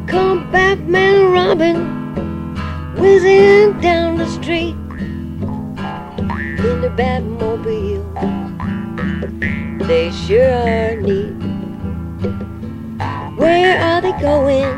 come Batman and Robin whizzing down the street in the Batmobile. They sure are neat. Where are they going?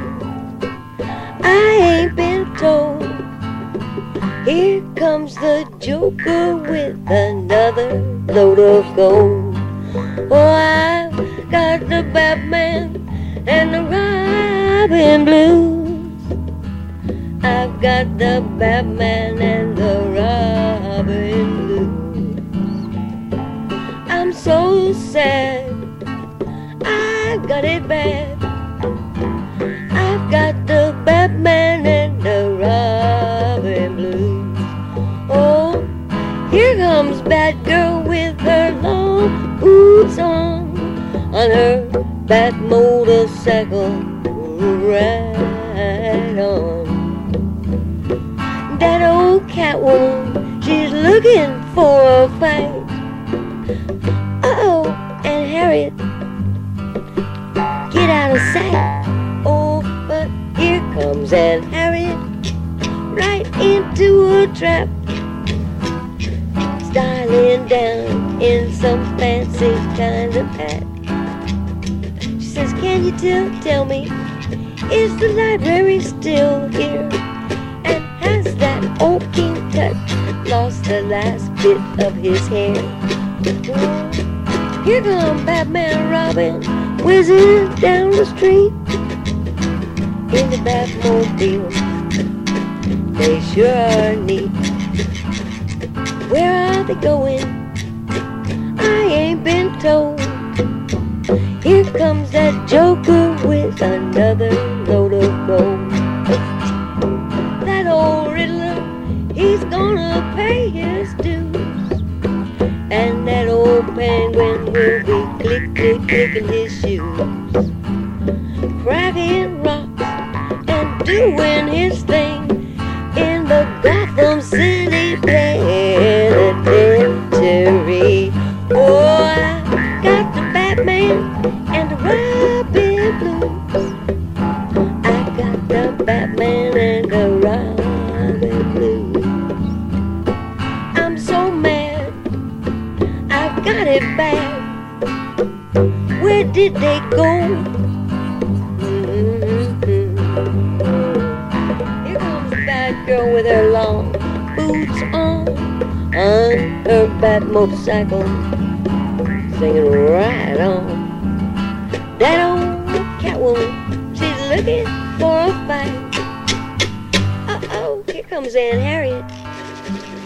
I ain't been told. Here comes the Joker with another load of gold. Oh, I've got the Batman and the Robin blues. I've got the Batman and the Robin blues. I'm so sad, I've got it bad. I've got the Batman and the Robin blues. Oh, here comes Batgirl with her long boots on her Bat motorcycle, right on. That old Catwoman, she's looking for a fight. Uh-oh, and Harriet, get out of sight. Oh, but here comes Aunt Harriet, right into a trap, styling down in some fancy kind of hat. She says, can you tell me, is the library still here? And has that old King Tut lost the last bit of his hair? Oh, here come Batman and Robin whizzing down the street in the Batmobile. They sure are neat. Where are they going? I ain't been told. Here comes that Joker with another load of gold. That old Riddler, he's gonna pay his dues. And that old Penguin will be clicking his shoes, cracking rocks and doing his thing in the Gotham City Penitentiary. Oh, I got the Batman and the Robin blues. I got the Batman and the Robin blues. I'm so mad, I've got it bad. Where did they go? Here comes the Batgirl with her long boots on her Bat motorcycle, singing right on. That old Catwoman, she's looking for a fight. Uh-oh, here comes Aunt Harriet,